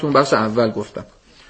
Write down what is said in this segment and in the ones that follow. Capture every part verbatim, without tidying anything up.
اون بخش اول گفتم.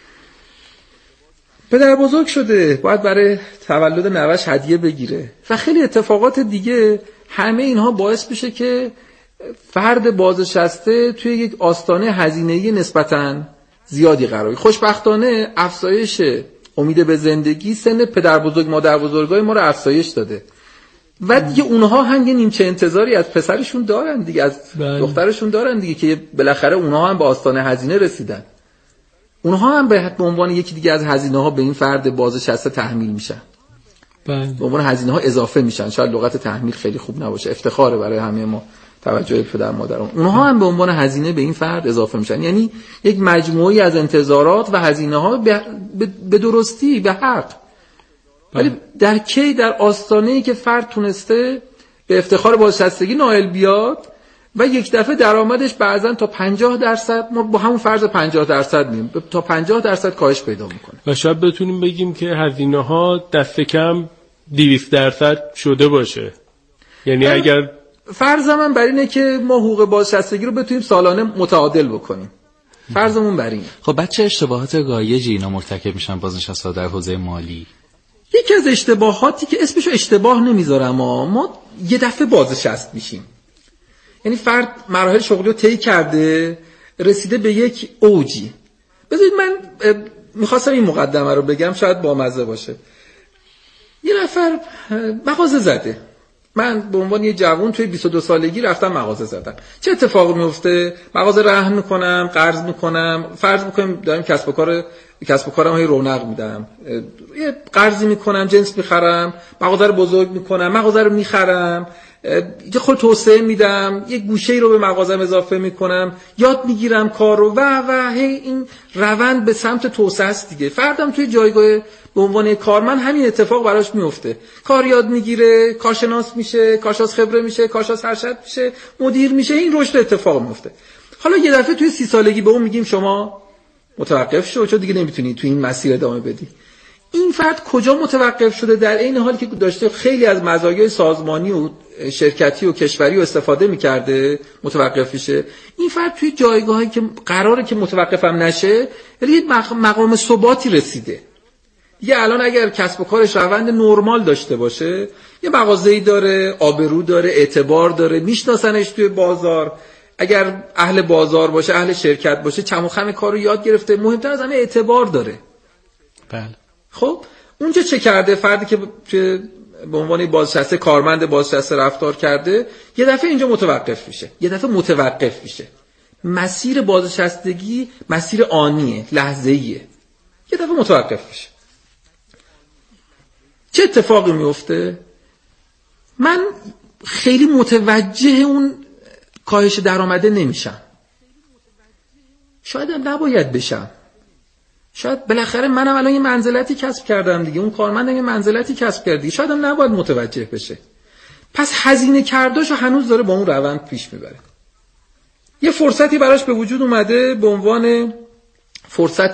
پدر بزرگ شده، باید برای تولد نوش هدیه بگیره و خیلی اتفاقات دیگه. همه اینها باعث بشه که فرد بازنشسته توی یک آستانه هزینه‌ای نسبتاً زیادی قرار. خوشبختانه افزایش امید به زندگی سن پدر بزرگ مادر بزرگای ما رو افزایش داده و دیگه اونها هم یه نیمچه انتظاری از پسرشون دارن دیگه، از بله. دخترشون دارن دیگه، که بالاخره اونها هم به آستانه هزینه رسیدن. اونها هم به عنوان یکی دیگه از هزینه ها به این فرد بازنشسته تحمیل میشن. بله. به عنوان هزینه ها اضافه میشن. شاید لغت تحمیل خیلی خوب نباشه، افتخاره برای همه ما توجه پدر مادران. اونها هم به عنوان هزینه به این فرد اضافه میشن. یعنی یک مجموعی از انتظارات و هزینه ها به, به درستی، به حق. ولی در کی؟ در آستانه‌ای که فرد تونسته به افتخار بازنشستگی نائل بیاد و یک دفعه درآمدش بعضن تا پنجاه درصد، ما با همون فرض پنجاه درصد مییم، تا پنجاه درصد کاهش پیدا میکنه و شاید بتونیم بگیم که هزینه ها دست کم دویست درصد شده باشه. یعنی اگر فرض من بر اینه که ما حقوق بازنشستگی رو بتونیم سالانه متعادل بکنیم، فرضمون بر اینه. خب بچه اشتباهات رایجی اینا مرتکب میشن بازنشسته در حوزه مالی؟ یکی از اشتباهاتی که اسمشو اشتباه نمیذارم، ما ما یه دفعه بازنشست میشیم. یعنی فرد مراحل شغلی رو طی کرده، رسیده به یک اوجی. بذارید من میخواستم این مقدمه رو بگم، شاید بامزه باشه. یه نفر مغازه زده، من به عنوان یه جوان توی بیست و دو سالگی رفتم مغازه زدم. چه اتفاقی میفته؟ مغازه رهن میکنم، قرض میکنم، فرض میکنیم دارم کسب و کار کسب و کارم های رونق میدم، یه قرضی میکنم، جنس میخرم، مغازه رو بزرگ میکنم، مغازه رو میخرم، یه خود توسعه میدم، یه گوشه‌ای رو به مغازم اضافه میکنم، یاد میگیرم کار رو و و هی این روند به سمت توسعه است دیگه. فردم توی جایگاه به عنوان کارمند همین اتفاق براش میفته، کار یاد میگیره، کارشناس میشه، کارشناس خبره میشه، کارشناس ارشد میشه، مدیر میشه، این رشد اتفاق میفته. حالا یه دفعه توی سی سالگی به اون میگیم شما متوقف شو، چون دیگه نمیتونی توی این مسیر ادامه بدی. این فرد کجا متوقف شده؟ در این حالی که داشته خیلی از مزایای سازمانی و شرکتی و کشوری رو استفاده میکرده متوقف میشه. این فرد توی جایگاهی که قراره که متوقف هم نشه، یعنی یه مقام ثباتی رسیده. یه الان اگر کسب و کارش روند نرمال داشته باشه، یه مغازه‌ای داره، آبرو داره، اعتبار داره، میشناسنش توی بازار، اگر اهل بازار باشه، اهل شرکت باشه، چم و خم کارو یاد گرفته، مهمتر از همه اعتبار داره. بله. خب اونجا چه کرده؟ فردی که به عنوان بازنشسته، کارمند بازنشسته رفتار کرده، یه دفعه اینجا متوقف میشه، یه دفعه متوقف میشه. مسیر بازنشستگی مسیر آنیه، لحظه‌ایه، یه دفعه متوقف میشه. چه اتفاقی میفته؟ من خیلی متوجه اون کاهش درآمده نمیشم، شاید هم نباید بشم. شاید بالاخره منم الان یه منزلتی کسب کردم دیگه، اون کارمندم یه منزلتی کسب کرد دیگه، شاید هم نباید متوجه بشه. پس هزینه کرداشو هنوز داره با اون روند پیش میبره. یه فرصتی براش به وجود اومده به عنوان فرصت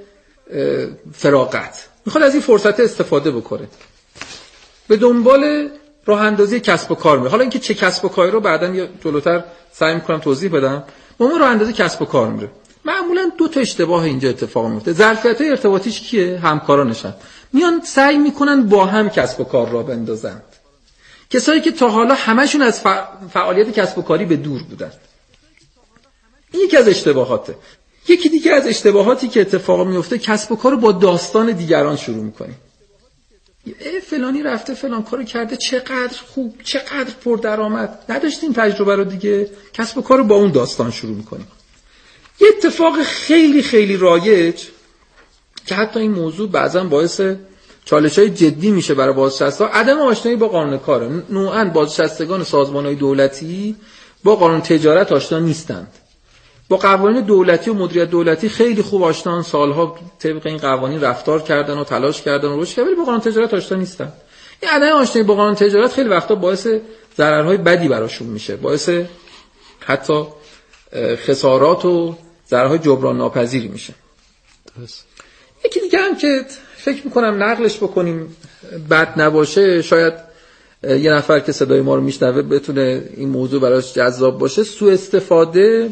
فراغت، میخواد از این فرصت استفاده بکنه، به دنبال راه اندازی کسب و کار میره. حالا اینکه چه کسب و کاری رو بعداً یه جلوتر سعی میکنم توضیح بدم. به اون راه اندازی کسب و کار میره. معمولا دو تا اشتباه اینجا اتفاق میفته. ظرفیت‌های ارتباطیش کیه؟ همکارانشن. میان سعی میکنن با هم کسب و کار را بندازن. کسایی که تا حالا همشون از فعالیت کسب و کاری به دور بودن. این یکی از اشتباهاته. یکی دیگه از اشتباهاتی که اتفاق میفته، کسب و کار رو با داستان دیگران شروع میکنیم. ای فلانی رفته فلان کارو کرده، چقدر خوب، چقدر پردرآمد، نداشتیم تجربه رو دیگه، کسب و کار رو با اون داستان شروع میکنیم. یه اتفاق خیلی خیلی رایج که حتی این موضوع بعضا باعث چالش‌های جدی میشه برای بازنشسته‌ها، عدم آشنایی با قانون کاره. نوعاً بازنشستگان سازمان‌های دولتی با قانون تجارت آشنا نیستند. با قوانین دولتی و مدیریت دولتی خیلی خوب آشنان، سالها طبق این قوانین رفتار کردن و تلاش کردن و رشد کردن، ولی با قانون تجارت آشنا نیستن. این عدم آشنایی با قانون تجارت خیلی وقتا باعث ضررهای بدی براشون میشه، باعث حتی خسارات و ضررهای جبران ناپذیری میشه. درست. یکی دیگه هم که فکر میکنم نقلش بکنیم بد نباشه، شاید یه نفر که صدای ما رو میشنوه بتونه این موضوع براش جذاب باشه، سوء استفاده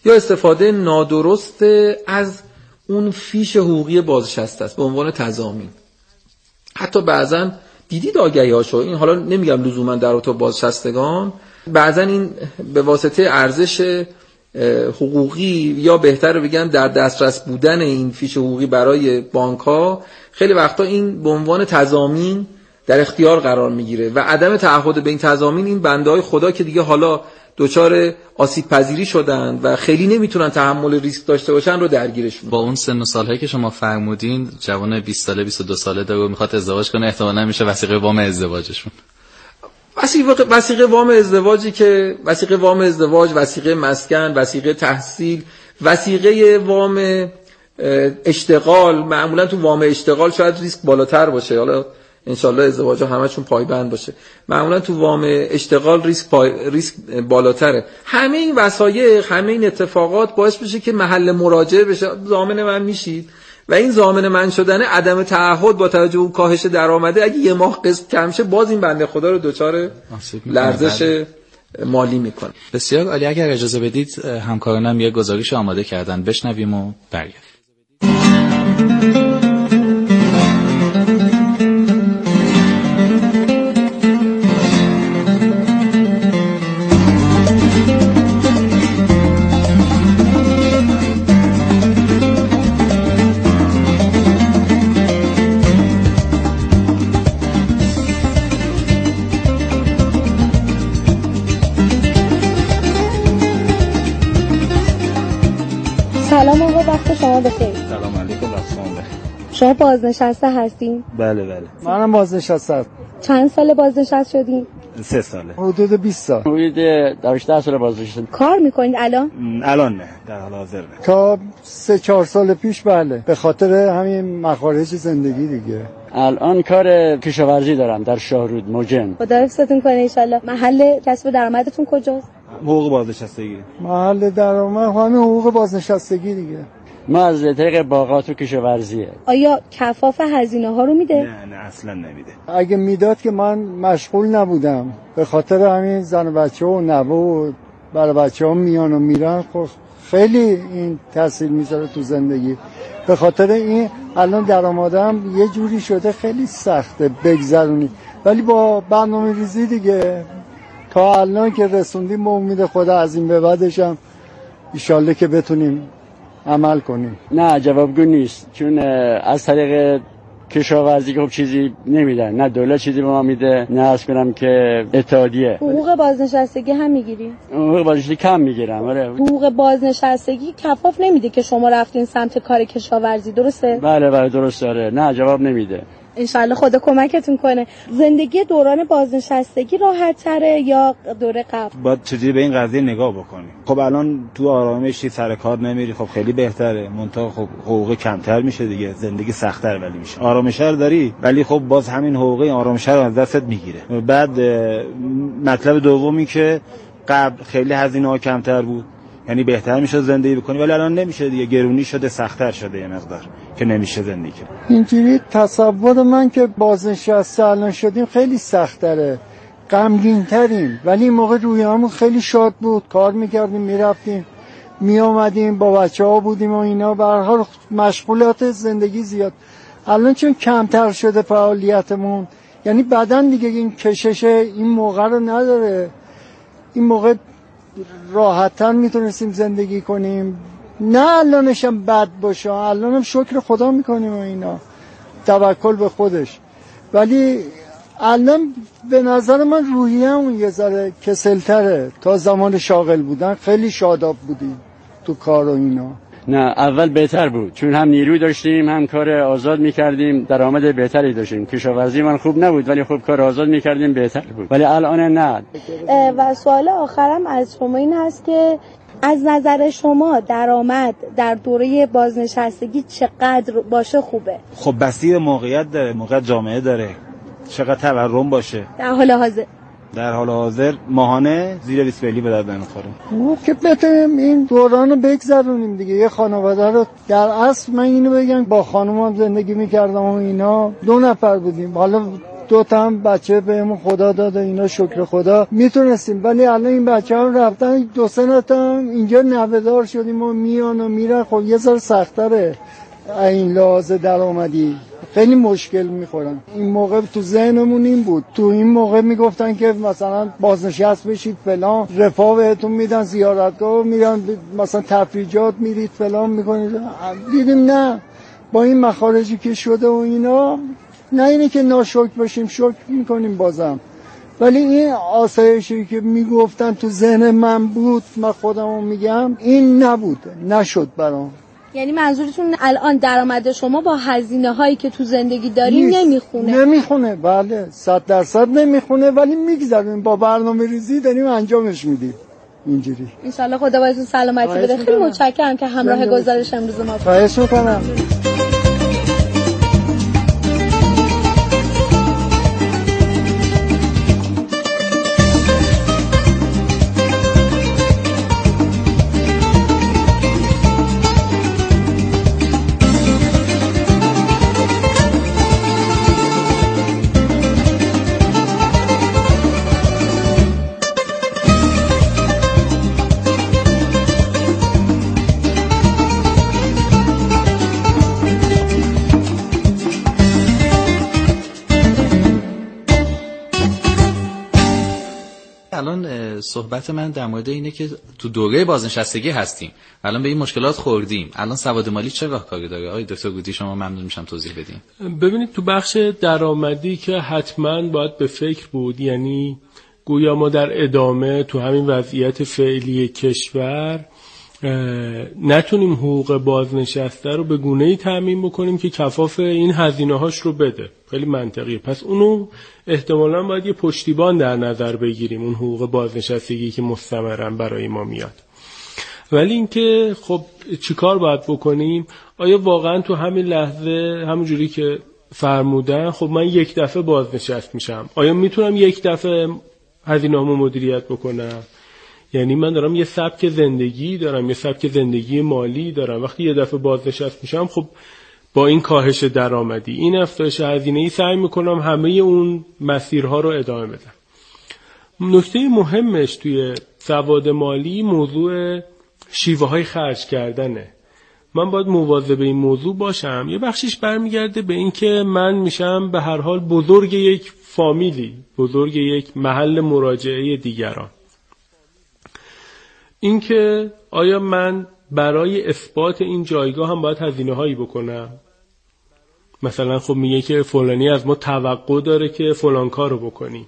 یا استفاده نادرست از اون فیش حقوقی بازنشسته است به عنوان تضامین. حتی بعضن دیدید آگهی‌هاشو، این حالا نمیگم لزوما در رابطه با بازنشستگان، بعضن این به واسطه ارزش حقوقی یا بهتر بگم در دسترس بودن این فیش حقوقی برای بانک‌ها خیلی وقتا این به عنوان تضامین در اختیار قرار میگیره و عدم تعهد به این تضامین این بنده‌های خدا که دیگه حالا دچار آسیب پذیری شدن و خیلی نمیتونن تحمل ریسک داشته باشن رو درگیرشون. با اون سن و سالهایی که شما فرمودین، جوان بیست ساله بیست و دو ساله داره میخواد ازدواج کنه، احتمالاً میشه وثیقه وام ازدواجشون. وثیقه وثیقه وام ازدواجی که وثیقه وام ازدواج، وثیقه مسکن، وثیقه تحصیل، وثیقه وام اشتغال، معمولا تو وام اشتغال شاید ریسک بالاتر باشه، حالا انشالله ازدواجا همشون پایبند باشه، معمولا تو وام اشتغال ریسک پای... ریسک بالاتره. همه این وسایق، همه این اتفاقات باعث بشه که محل مراجعه بشه ضامن من میشید و این ضامن من شدن عدم تعهد با توجه به کاهش درآمده، اگه یه ماه قسط کم شه باز این بنده خدا رو دچار لرزش مالی میکنه. بسیار عالی. اگر اجازه بدید همکارانم یه گزارش آماده کردن، بشنویم و برگردیم. سلام آقا، وقت شما بخیر. سلام علیکم، وقت شما بخیر. شما بازنشسته هستین؟ بله بله. منم بازنشسته. چند سال بازنشسته شدین؟ سه ساله. حدود بیست سال. حدود دوازده سال بازنشسته. کار میکنید الان؟ الان نه، در حال حاضر نه. تا سه چهار سال پیش بله، به خاطر همین مخارج زندگی دیگه. الان کار کشاورزی دارم در شاهرود موجن. خدا حفظتون کنه ان شاءالله. محل کسب درآمدتون کجاست؟ حقوق بازنشستگی. محل درآمد همین حقوق بازنشستگی دیگه. ما از طریق باغات و کشاورزیه. آیا کفاف هزینه ها رو میده؟ نه نه اصلا نمیده. اگه میداد که من مشغول نبودم، به خاطر همین زن و بچه و نوه و برای بچه ها میان و میرن، خب خیلی این تاثیر میذاره تو زندگی. به خاطر این الان درآمدم یه جوری شده خیلی سخته بگذرونی، ولی با برنامه ریزی دیگه تا الان که رسوندیم به امید خدا از این به بعدش هم انشالله که بتونیم عمل کنیم. نه جوابگو نیست، چون از طریق کشاورزی که خب چیزی نمیدن، نه دولت چیزی به ما میده، نه از کنم که اتحادیه. حقوق بازنشستگی هم میگیری؟ حقوق بازنشستگی کم میگیرم. آره. حقوق بازنشستگی کفاف نمیده که شما رفتین سمت کار کشاورزی، درسته؟ بله بله درسته. آره. نه جواب نمیده. انشالله خدا کمکتون کنه. زندگی دوران بازنشستگی راحت تره یا دوره قبل؟ باید چجوری به این قضیه نگاه بکنیم. خب الان تو آرامشی سر کار نمیری، خب خیلی بهتره، منتها خب حقوق کمتر میشه دیگه، زندگی سخت‌تر ولی میشه. آرامشر داری ولی خب باز همین حقوق آرامشر رو از دستت میگیره. بعد مطلب دومی که قبل خیلی هزینه‌ها کمتر بود، یعنی بهتر میشه زندگی بکنی، ولی الان نمیشه دیگه، گرونی شده، سخت‌تر شده یه مقدار که نمیشه زندگی کرد. اینجوری تصور من که بازنشسته الان شدیم خیلی سخت‌تره، غمگین‌تریم، ولی این موقع رویامون خیلی شاد بود، کار می‌کردیم، می‌رفتیم، می‌آمدیم، با بچه‌ها بودیم و اینا، به هر حال مشغولات زندگی زیاد. الان چون کمتر شده فعالیتمون، یعنی بدن دیگه این کشش این موقع رو نداره، این موقع راحت‌تر میتونستیم زندگی کنیم. نه الانش هم بد باشه، الانم شکر خدا میکنیم و اینا، توکل به خودش، ولی الان به نظر من روحیه‌مون یه ذره کسل‌تره. تا زمان شاغل بودن خیلی شاداب بودیم تو کار و اینا. نه اول بهتر بود، چون هم نیروی داشتیم، هم کار آزاد میکردیم، درآمد بهتری داشتیم. کشاورزی من خوب نبود ولی خوب کار آزاد میکردیم، بهتر بود. ولی الان نه. و سوال آخرم از شما این هست که از نظر شما درآمد در دوره بازنشستگی چقدر باشه خوبه؟ خب بستگی موقعیت داره، موقعیت جامعه داره، چقدر تورم باشه. در حال حاضر در حال حاضر ماهانه زیر بیست میلیون به درد نمیخوره. که بتونیم این دوران رو بگذرونیم دیگه. یه خانواده رو در اصل من اینو بگم، با خانومم زندگی میکردم و اینا، دو نفر بودیم، حالا دو تا هم بچه بهمون خدا داده، اینا شکر خدا میتونستیم، ولی الان این بچه هم رفتن دو سه تا هم اینجا نوه‌دار شدیم و میان و میرن. خب یه ذره سخت‌تره این لحاظ درآمدی، خیلی مشکل میخورن. این موقع تو ذهنمون این بود، تو این موقع میگفتن که مثلا بازنشست بشید فلان، رفاه بهتون میدن، زیارتگاه میرن، مثلا تفریحات میرید فلان میکنید. دیدیم نه، با این مخارجی که شده و اینا، نه اینه که ناشکر باشیم، شکر میکنیم بازم، ولی این آسایشی که میگفتن تو ذهن من بود، من خودمو میگم این نبود، نشد برام. یعنی منظورتون الان درآمد شما با هزینه هایی که تو زندگی دارین نمیخونه؟ نمیخونه، بله، صد درصد نمیخونه، ولی میگذاریم با برنامه ریزی داریم انجامش میدیم اینجوری. انشالله خدا بایدتون سلامتی بده. خیلی متشکرم که همراه گزارش امروز ما. خواهش میکنم. الان صحبت من در مورد اینه که تو دوره بازنشستگی هستیم، الان به این مشکلات خوردیم، الان سواد مالی چه راهکاری داره؟ آقای دکتر گودی شما ممنون میشم توضیح بدین. ببینید تو بخش درآمدی که حتما باید به فکر بود، یعنی گویا ما در ادامه تو همین وضعیت فعلی کشور نتونیم حقوق بازنشسته رو به گونه‌ای تامین بکنیم که کفاف این هزینه‌هاش رو بده. خیلی منطقیه. پس اونو احتمالاً باید یه پشتیبان در نظر بگیریم، اون حقوق بازنشستگی که مستمراً برای ما میاد. ولی اینکه خب چیکار باید بکنیم؟ آیا واقعاً تو همین لحظه همونجوری که فرمودن خب من یک دفعه بازنشست میشم، آیا میتونم یک دفعه هزینه‌هامو مدیریت بکنم؟ یعنی من دارم یه سبک زندگی دارم، یه سبک زندگی مالی دارم، وقتی یه دفعه بازنشست میشم خب با این کاهش درآمدی، این افزایش هزینه‌ای، سعی میکنم همه اون مسیرها رو ادامه بدم. نکته مهمش توی سواد مالی موضوع شیوه های خرج کردنه. من باید مواظب این موضوع باشم. یه بخشش برمیگرده به این که من میشم به هر حال بزرگ یک فامیلی، بزرگ یک محل مراجعه دیگران. این که آیا من برای اثبات این جایگاه هم باید هزینه هایی بکنم؟ مثلا خب میگه که فلانی از ما توقع داره که فلان کارو بکنیم،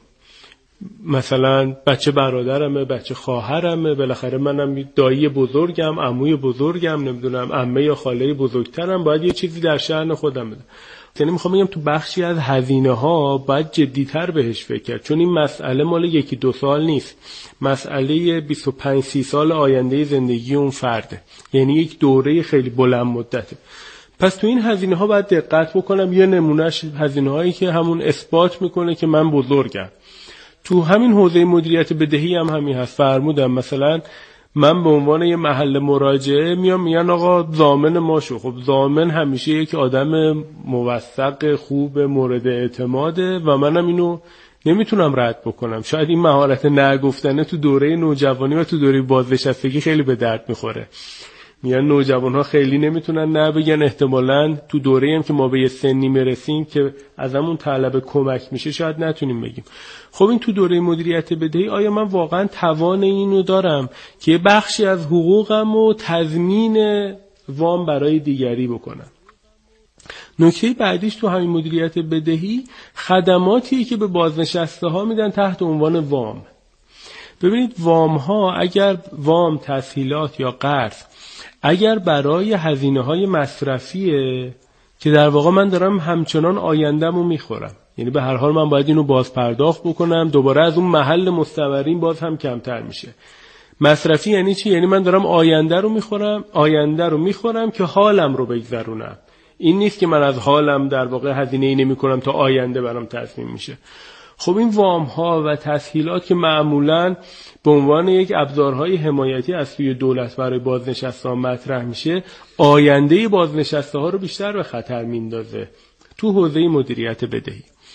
مثلا بچه برادرمه، بچه خواهرمه، بالاخره منم دایی بزرگم، عموی بزرگم، نمیدونم عمه یا خاله بزرگترم، باید یه چیزی در شأن خودم بدم. یعنی میخوام بگم تو بخشی از هزینه ها باید جدی‌تر بهش فکر کرد، چون این مسئله مال یکی دو سال نیست، مسئله بیست و پنج سی سال آینده زندگی اون فرده، یعنی یک دوره خیلی بلند مدته. پس تو این هزینه ها باید دقت بکنم. یه نمونهش هزینه هایی که همون اثبات میکنه که من بزرگم. تو همین حوزه مدیریت بدهی هم همین هست. فرمودم مثلا من به عنوان یه محل مراجعه میام میگن آقا ضامن ما شو. خب ضامن همیشه یک آدم موثق خوب مورد اعتماده و منم اینو نمیتونم رد بکنم. شاید این مهارت نگفتنه تو دوره نوجوانی و تو دوره بازنشستگی خیلی به درد میخوره. میگن نوجوان‌ها خیلی نمیتونن نه بگن، احتمالاً تو دوره‌ای هم که ما به یه سنی میرسیم که ازمون طلب کمک میشه شاید نتونیم بگیم. خب این تو دوره مدیریت بدهی آیا من واقعاً توان اینو دارم که یه بخشی از حقوقم رو تضمین وام برای دیگری بکنم؟ نکته بعدیش تو همین مدیریت بدهی خدماتیه که به بازنشسته ها میدن تحت عنوان وام. ببینید وام ها، اگر وام، تسهیلات یا قرض اگر برای هزینه های مصرفیه که در واقع من دارم همچنان آینده‌مو میخورم، یعنی به هر حال من باید اینو باز پرداخت بکنم، دوباره از اون محل مستمرین باز هم کمتر میشه. مصرفی یعنی چی؟ یعنی من دارم آینده رو میخورم، آینده رو میخورم که حالم رو بگذرونم. این نیست که من از حالم در واقع هزینه‌ای نمی‌کنم تا آینده برام تضمین میشه. خب این وام ها و تسهیلات که معمولاً به عنوان یک ابزارهای حمایتی از سوی دولت برای بازنشسته‌ها مطرح میشه، آینده بازنشسته ها رو بیشتر به خطر میندازه تو حوزه مدیریت بدهی.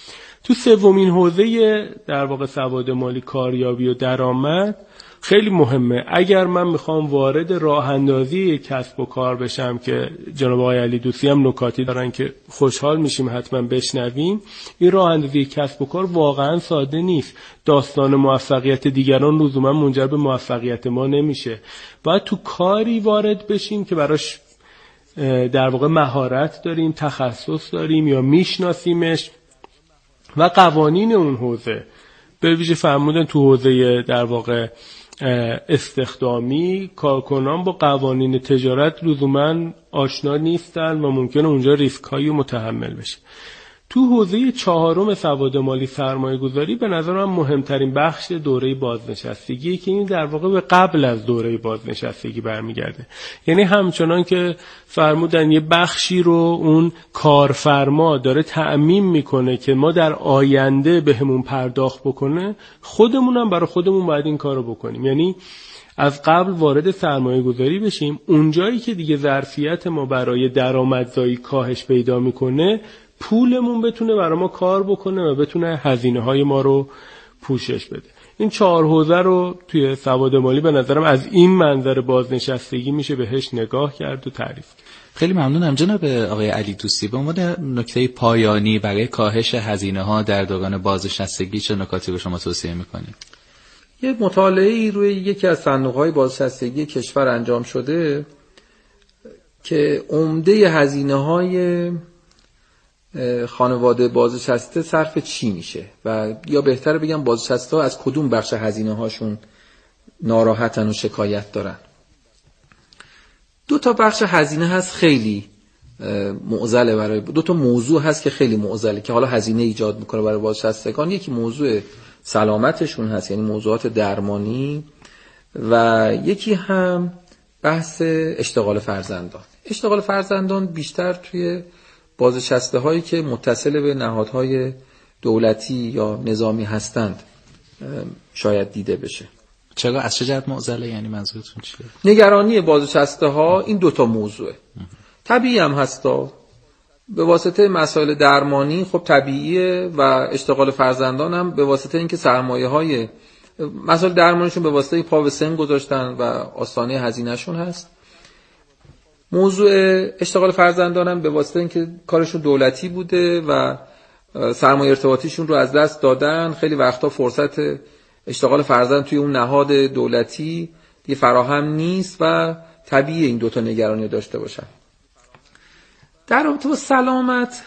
تو سومین حوزه در واقع سواد مالی، کاریابی و درآمد، خیلی مهمه. اگر من میخوام وارد راه اندازی کسب و کار بشم که جناب آقای علی دوستی هم نکاتی دارن که خوشحال میشیم حتما بشنویم، این راه اندازی کسب و کار واقعا ساده نیست. داستان موفقیت دیگران لزوما منجر به موفقیت ما نمیشه. باید تو کاری وارد بشیم که براش در واقع مهارت داریم، تخصص داریم یا میشناسیمش و قوانین اون حوزه، به ویژه فرمودن تو حوزه در واقع استخدامی، کارکنان با قوانین تجارت لزوما آشنا نیستن و ممکنه اونجا ریسک‌هایی متحمل بشه. تو حوزه چهارم سواد مالی، سرمایه گذاری، به نظرم مهمترین بخش دوره بازنشستگی که این در واقع به قبل از دوره بازنشستگی برمیگرده. یعنی همچنان که فرمودن یه بخشی رو اون کارفرما داره تأمین میکنه که ما در آینده بهمون پرداخت بکنه، خودمونم برای خودمون باید این کارو بکنیم. یعنی از قبل وارد سرمایه گذاری بشیم، اونجایی که دیگه ظرفیت ما برای درآمدزایی کاهش پیدا میکنه، پولمون بتونه برای ما کار بکنه و بتونه هزینه های ما رو پوشش بده. این چهار حوزه رو توی سواد مالی به نظرم از این منظر بازنشستگی میشه بهش نگاه کرد و تعریف. خیلی ممنونم جناب آقای علی دوستی. به عنوان نکته پایانی برای کاهش هزینه ها در دوران بازنشستگی چه نکاتی رو شما توصیه میکنید؟ یه مطالعه‌ای روی یکی از صندوق‌های بازنشستگی کشور انجام شده که عمده هزینه‌های خانواده بازنشسته صرف چی میشه و یا بهتره بگم بازنشسته ها از کدوم بخش هزینه هاشون ناراحتن و شکایت دارن. دو تا بخش هزینه هست خیلی معضله، برای دو تا موضوع هست که خیلی معضله که حالا هزینه ایجاد میکنه برای بازنشستگان. یکی موضوع سلامتشون هست، یعنی موضوعات درمانی، و یکی هم بحث اشتغال فرزندان. اشتغال فرزندان بیشتر توی بازنشسته هایی که متصل به نهادهای دولتی یا نظامی هستند شاید دیده بشه. چرا؟ از چه جهت معضله؟ یعنی منظورتون چیه؟ نگرانی بازنشسته ها این دوتا موضوعه. طبیعی هم هستا، به واسطه مسائل درمانی خب طبیعیه، و اشتغال فرزندان هم به واسطه اینکه سرمایه های مسائل درمانیشون به واسطه پا به سن گذاشتن و آستانه هزینهشون هست. موضوع اشتغال فرزندانم به واسطه اینکه کارشون دولتی بوده و سرمایه ارتباطیشون رو از دست دادن، خیلی وقتا فرصت اشتغال فرزند توی اون نهاد دولتی دیگه فراهم نیست و طبیعی این دوتا نگرانی داشته باشن. در رابطه با سلامت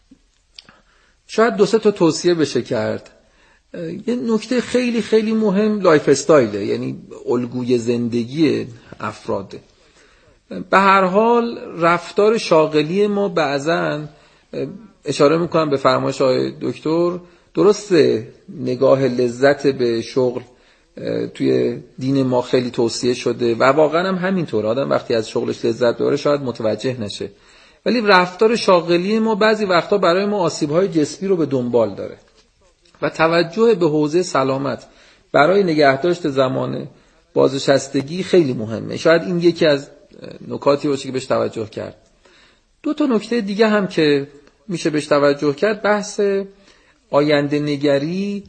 شاید دو سه تا توصیه بشه کرد. یه نکته خیلی خیلی مهم لایف استایله، یعنی الگوی زندگی افراده. به هر حال رفتار شاغلی ما بعضن، اشاره میکنم به فرمایش آقای دکتر، درسته نگاه لذت به شغل توی دین ما خیلی توصیه شده و واقعا هم همینطور، آدم وقتی از شغلش لذت داره شاید متوجه نشه، ولی رفتار شاغلی ما بعضی وقتا برای ما آسیب‌های جسمی رو به دنبال داره و توجه به حوزه سلامت برای نگهداشت زمان بازنشستگی خیلی مهمه. شاید این یکی از نکاتی باشه که بهش توجه کرد. دو تا نکته دیگه هم که میشه بهش توجه کرد، بحث آینده نگری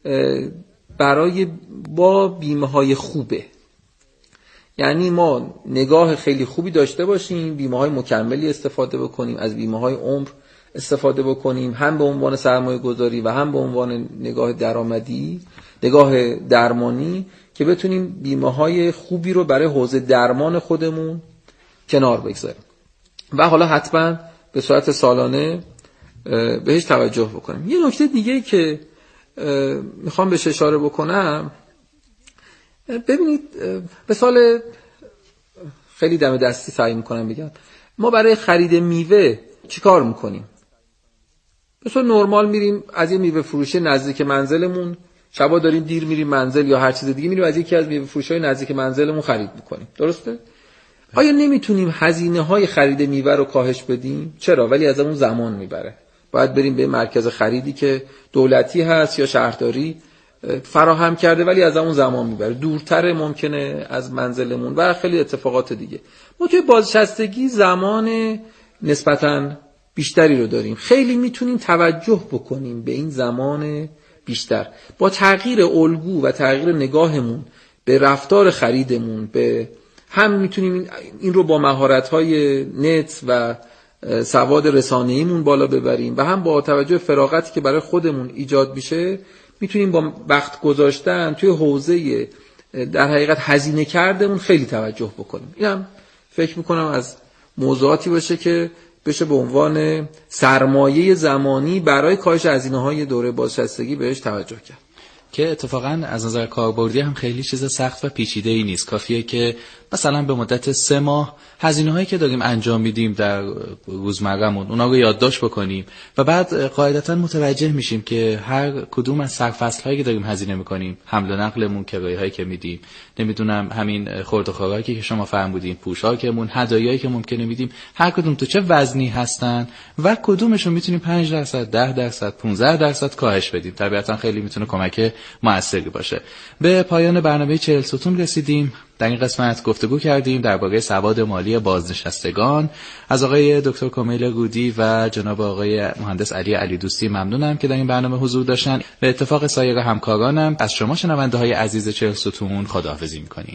برای با بیمه های خوبه. یعنی ما نگاه خیلی خوبی داشته باشیم، بیمه های مکملی استفاده بکنیم، از بیمه های عمر استفاده بکنیم، هم به عنوان سرمایه گذاری و هم به عنوان نگاه درآمدی، نگاه درمانی، که بتونیم بیمه های خوبی رو برای حوزه درمان خودمون کنار بگذاریم و حالا حتما به صورت سالانه بهش توجه بکنیم. یه نکته دیگه که میخوام بهش اشاره بکنم، ببینید به سال خیلی دم دستی سعی میکنم بگم، ما برای خرید میوه چی کار میکنیم؟ به صورت نرمال میریم از یه میوه فروشی نزدیک منزلمون، شبا داریم دیر میریم منزل یا هر چیز دیگه، میریم از یکی از میوه فروشای نزدیک منزلمون خرید میکنیم، درسته؟ آیا نمیتونیم هزینه های خرید میوه رو کاهش بدیم؟ چرا؟ ولی ازمون زمان میبره. باید بریم به مرکز خریدی که دولتی هست یا شهرداری فراهم کرده، ولی ازمون زمان میبره، دورتر ممکنه از منزلمون و خیلی اتفاقات دیگه. ما توی بازنشستگی زمان نسبتاً بیشتری رو داریم. خیلی میتونیم توجه بکنیم به این زمان بیشتر با تغییر الگو و تغییر نگاهمون به رفتار خریدمون. به هم میتونیم این رو با مهارت‌های نت و سواد رسانه‌ایمون بالا ببریم و هم با توجه فراغتی که برای خودمون ایجاد میشه میتونیم با وقت گذاشتن توی حوزه در حقیقت هزینه کردمون خیلی توجه بکنیم. اینم فکر میکنم از موضوعاتی باشه که بشه به عنوان سرمایه زمانی برای کاهش هزینه‌های دوره بازنشستگی بهش توجه کرد. که اتفاقا از نظر کاربردی هم خیلی چیز سخت و پیچیده‌ای نیست. کافیه که مثلا به مدت سه ماه هزینه‌هایی که داریم انجام میدیم در روزمره‌مون اونا رو یادداشت بکنیم و بعد قاعدتاً متوجه میشیم که هر کدوم از سرفصل‌هایی که داریم هزینه میکنیم، حمل و نقلمون، کرایه‌هایی که میدیم، نمیدونم همین خورد و خوراکی که شما فرمودین، پوشاکمون، هدایایی که ممکنه میدیم، هر کدوم تو چه وزنی هستن و کدومشون میتونیم پنج درصد، ده درصد، پانزده درصد کاهش بدیم. طبیعتاً خیلی میتونه کمک موثری باشه. به پایان برنامه چهل ستون رسیدیم. در این قسمت گفتگو کردیم درباره سواد مالی بازنشستگان از آقای دکتر کمیل رودی و جناب آقای مهندس علی علی دوستی. ممنونم که در این برنامه حضور داشتن. به اتفاق سایر همکارانم از شما شنونده های عزیز چهل ستون خداحافظی میکنیم.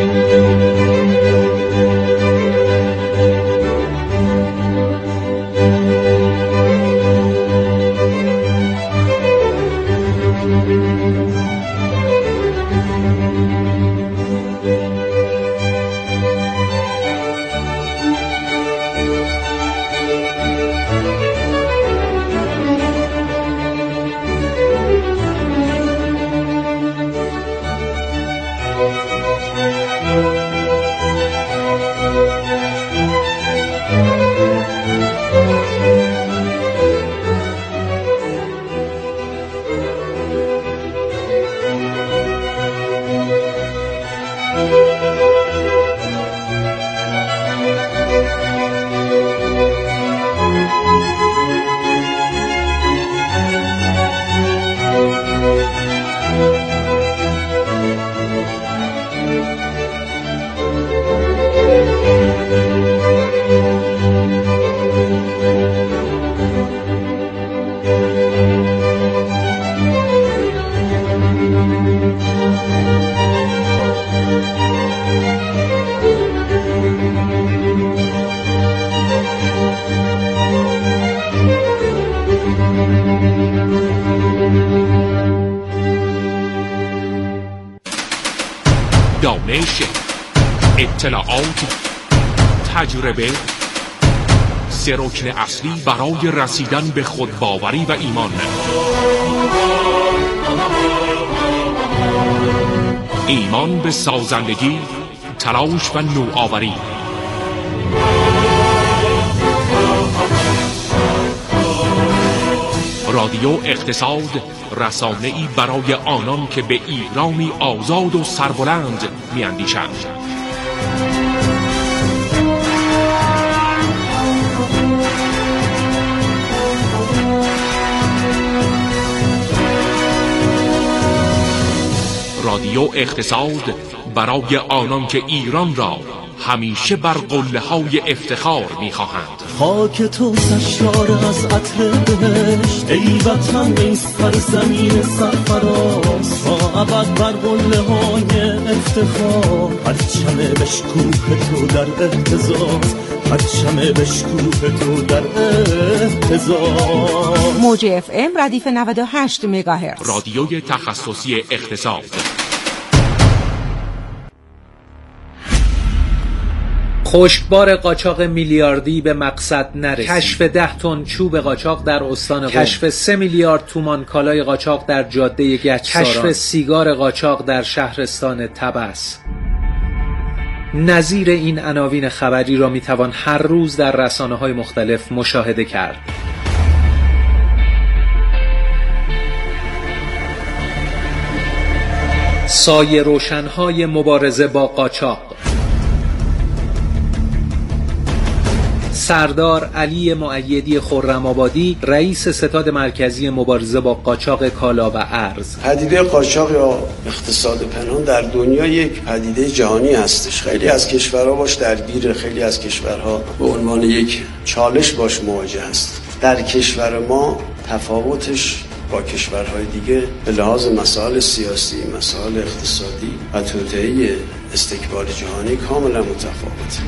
دانش، اطلاعات، تجربه، سه رکن اصلی برای رسیدن به خودباوری و ایمان. ایمان به سازندگی، تلاش و نوآوری. رادیو اقتصاد، رسانه‌ای برای آنان که به ایرانی آزاد و سربلند می‌اندیشند. رادیو اقتصاد برای آنان که ایران را همیشه بر قله‌های افتخار می‌خواهند. خاک تو سرشار از عطر بهشت، ای وطن ای سرزمین سرفراز، تا ابد بر قله‌های افتخار، پرچم بشکوه تو در اهتزاز، پرچم بشکوه تو در اهتزاز. موج اف ام ردیف نود و هشت مگاهرتز، رادیوی تخصصی اقتصاد. خشکبار قاچاق میلیاردی به مقصد نرسید. کشف ده تن چوب قاچاق در استان قم. کشف سه میلیارد تومان کالای قاچاق در جاده گچساران. کشف سیگار قاچاق در شهرستان طبس. نظیر این عناوین خبری را میتوان هر روز در رسانه‌های مختلف مشاهده کرد. سایه روشن‌های مبارزه با قاچاق، سردار علی مؤیدی خرم‌آبادی، رئیس ستاد مرکزی مبارزه با قاچاق کالا و ارز: پدیده قاچاق یا اقتصاد پنهان در دنیا یک پدیده جهانی هستش. خیلی از کشورها باش درگیر، خیلی از کشورها به عنوان یک چالش باش مواجه است. در کشور ما تفاوتش با کشورهای دیگه به لحاظ مسائل سیاسی، مسائل اقتصادی و توطئه استکبار جهانی کاملا متفاوته.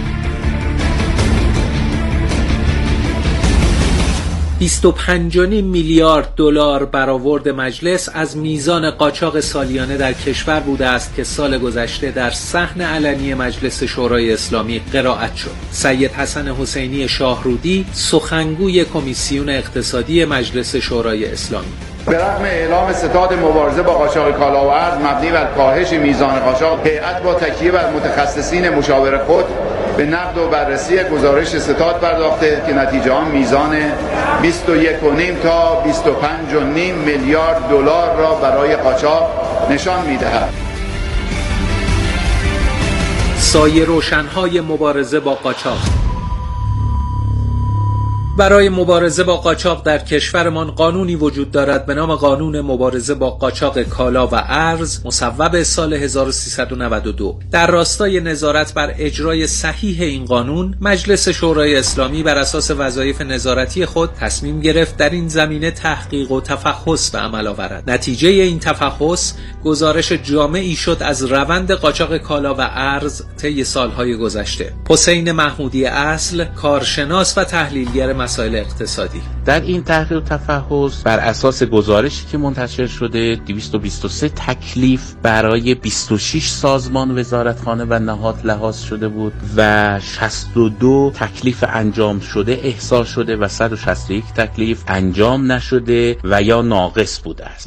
بیست و پنج و نیم میلیارد دلار برآورد مجلس از میزان قاچاق سالیانه در کشور بوده است که سال گذشته در صحن علنی مجلس شورای اسلامی قرائت شد. سید حسن حسینی شاهرودی، سخنگوی کمیسیون اقتصادی مجلس شورای اسلامی: به رغم اعلام ستاد مبارزه با قاچاق کالا و ارز مبنی بر کاهش میزان قاچاق، هیئت با تکیه بر متخصصین مشاور خود به نقد و بررسی گزارش ستاد پرداخته که نتیجه آن میزان بیست و یک و نیم تا بیست و پنج و نیم میلیارد دلار را برای قاچاق نشان می‌دهد. سایه روشن‌های مبارزه با قاچاق. برای مبارزه با قاچاق در کشورمان قانونی وجود دارد به نام قانون مبارزه با قاچاق کالا و ارز مصوب سال هزار و سیصد و نود و دو. در راستای نظارت بر اجرای صحیح این قانون، مجلس شورای اسلامی بر اساس وظایف نظارتی خود تصمیم گرفت در این زمینه تحقیق و تفحص به عمل آورد. نتیجه این تفحص گزارش جامعی شد از روند قاچاق کالا و ارز طی سالهای گذشته. حسین محمودی اصل، کارشناس و تحلیلگر مسائل اقتصادی: در این تحقیق و تفحص بر اساس گزارشی که منتشر شده دویست و بیست و سه تکلیف برای بیست و شش سازمان وزارتخانه و نهاد لحاظ شده بود و شصت و دو تکلیف انجام شده احصا شده و صد و شصت و یک تکلیف انجام نشده و یا ناقص بوده است.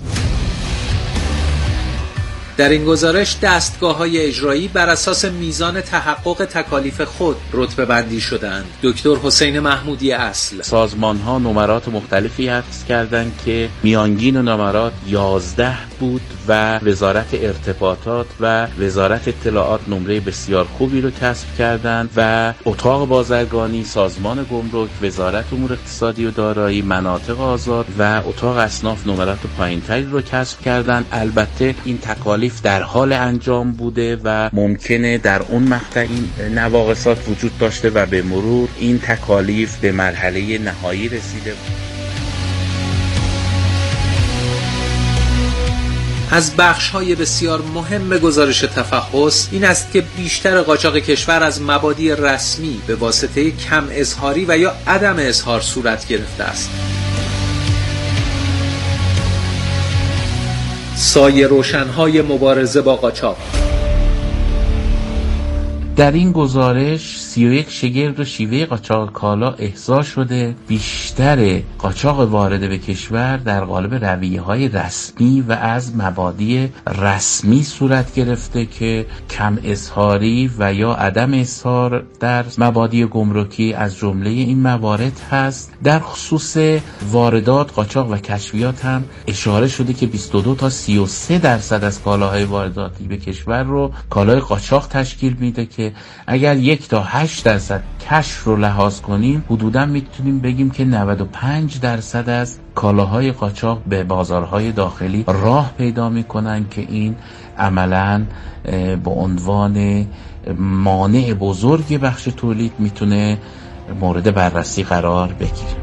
در این گزارش دستگاه‌های اجرایی بر اساس میزان تحقق تکالیف خود رتبه بندی شدند. دکتر حسین محمودی اصل: سازمان‌ها نمرات مختلفی حفظ کردند که میانگین نمرات یازده بود و وزارت ارتباطات و وزارت اطلاعات نمره بسیار خوبی رو کسب کردند و اتاق بازرگانی، سازمان گمرک، وزارت امور اقتصادی و دارایی، مناطق آزاد و اتاق اصناف نمرات پایین‌تری رو کسب کردند. البته این تکالیف در حال انجام بوده و ممکنه در اون مقطع این نواقصات وجود داشته و به مرور این تکالیف به مرحله نهایی رسیده بود. از بخش‌های بسیار مهم گزارش تفحص این است که بیشتر قاچاق کشور از مبادی رسمی به واسطه کم اظهاری و یا عدم اظهار صورت گرفته است. سایه روشن‌های مبارزه با قاچاق. در این گزارش سی و یک شگرد و شیوه قاچاق کالا احصا شده. بیشتر قاچاق وارد به کشور در قالب رویه‌های رسمی و از مبادی رسمی صورت گرفته که کم اظهاری و یا عدم اظهار در مبادی گمرکی از جمله این موارد هست. در خصوص واردات، قاچاق و کشفیات هم اشاره شده که بیست و دو تا سی و سه درصد از کالاهای وارداتی به کشور رو کالای قاچاق تشکیل میده که اگر یک تا هشت درصد کشف رو لحاظ کنیم حدوداً میتونیم بگیم که نود و پنج درصد از کالاهای قاچاق به بازارهای داخلی راه پیدا میکنن که این عملاً به عنوان مانع بزرگ بخش تولید میتونه مورد بررسی قرار بگیره.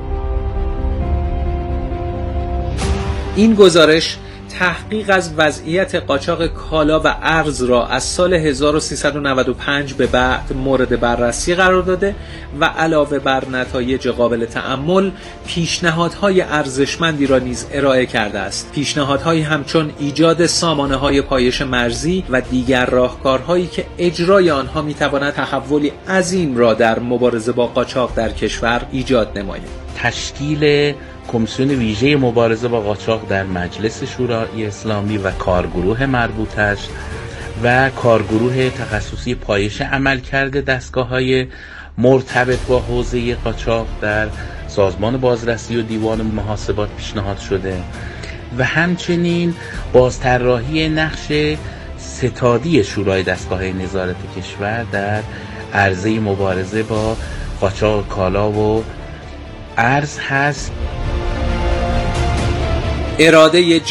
این گزارش تحقیق از وضعیت قاچاق کالا و ارز را از سال هزار و سیصد و نود و پنج به بعد مورد بررسی قرار داده و علاوه بر نتایج قابل تأمل پیشنهادهای ارزشمندی را نیز ارائه کرده است. پیشنهادهایی همچون ایجاد سامانه‌های پایش مرزی و دیگر راهکارهایی که اجرای آنها می‌تواند تحولی عظیم را در مبارزه با قاچاق در کشور ایجاد نماید. تشکیل کمیسیون ویژه مبارزه با قاچاق در مجلس شورای اسلامی و کارگروه مربوطش و کارگروه تخصصی پایش عملکرد دستگاه‌های مرتبط با حوزه قاچاق در سازمان بازرسی و دیوان محاسبات پیشنهاد شده و همچنین بازطراحی نقش ستادی شورای دستگاه‌های نظارت کشور در عرصه مبارزه با قاچاق کالا و ارز هست. اراده